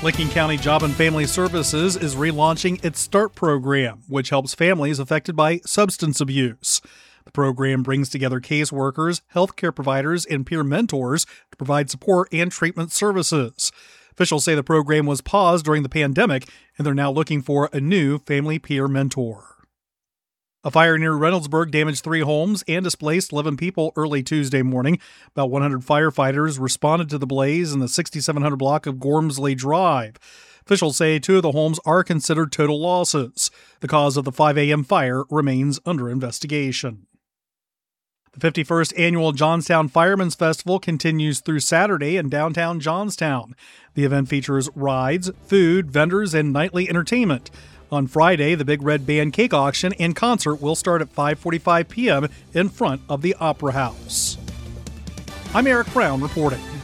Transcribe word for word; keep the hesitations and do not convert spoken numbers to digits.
Licking County Job and Family Services is relaunching its START program, which helps families affected by substance abuse. The program brings together caseworkers, healthcare providers, and peer mentors to provide support and treatment services. Officials say the program was paused during the pandemic, and they're now looking for a new family peer mentor. A fire near Reynoldsburg damaged three homes and displaced eleven people early Tuesday morning. About one hundred firefighters responded to the blaze in the sixty-seven hundred block of Gormsley Drive. Officials say two of the homes are considered total losses. The cause of the five a.m. fire remains under investigation. The fifty-first Annual Johnstown Firemen's Festival continues through Saturday in downtown Johnstown. The event features rides, food, vendors, and nightly entertainment. On Friday, the Big Red Band cake auction and concert will start at five forty-five p.m. in front of the Opera House. I'm Eric Brown reporting.